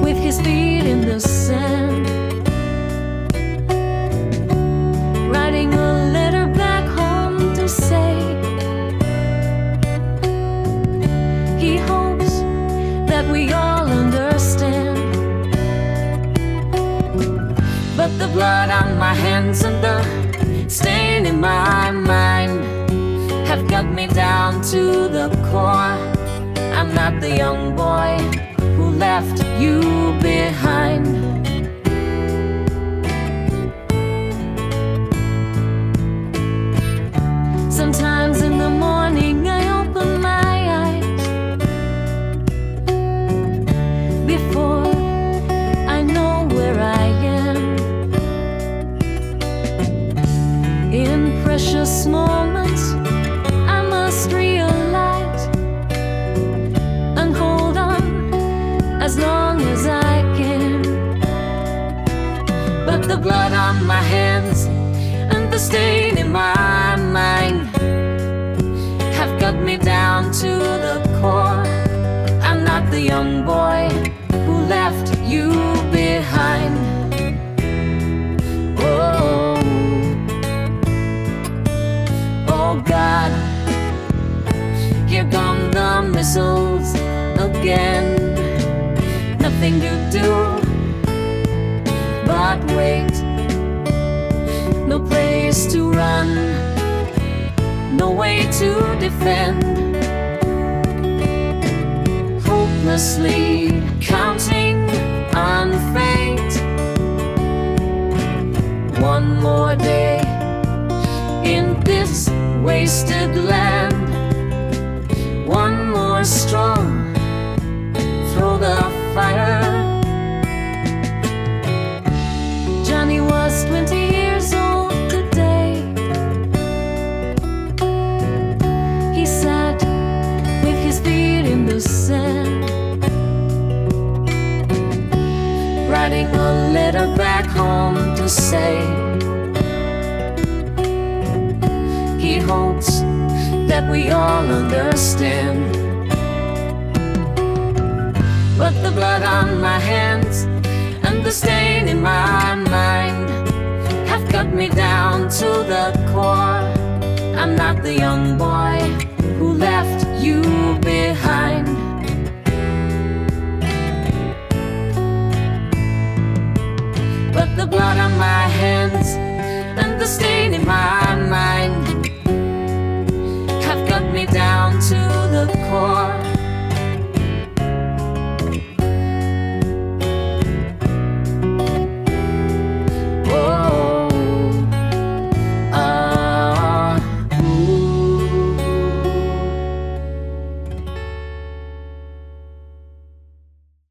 with his feet in the sand, writing a letter back home to say he hopes that we all understand. But the blood on my hands and the stain in my mind have got me down to the core. I'm not the young boy who left you behind. Sometimes in the morning I open my eyes before I know where I am. In precious moments I must realize and hold on as long as I can. But the blood on my hands and the stain in my mind have got me down to the core. I'm not the young boy who left you behind. Oh, oh God, here come the missiles again. Nothing to do but wait. No place to run, no way to defend. Hopelessly counting on fate. One more day in this wasted land. One more straw through the fire. Johnny was 20 years old today. He sat with his feet in the sand, writing a letter back home to say he hopes that we all understand. But the blood on my hands and the stain in my mind have cut me down to the core. I'm not the young boy who left you behind. But the blood on my hands and the stain in my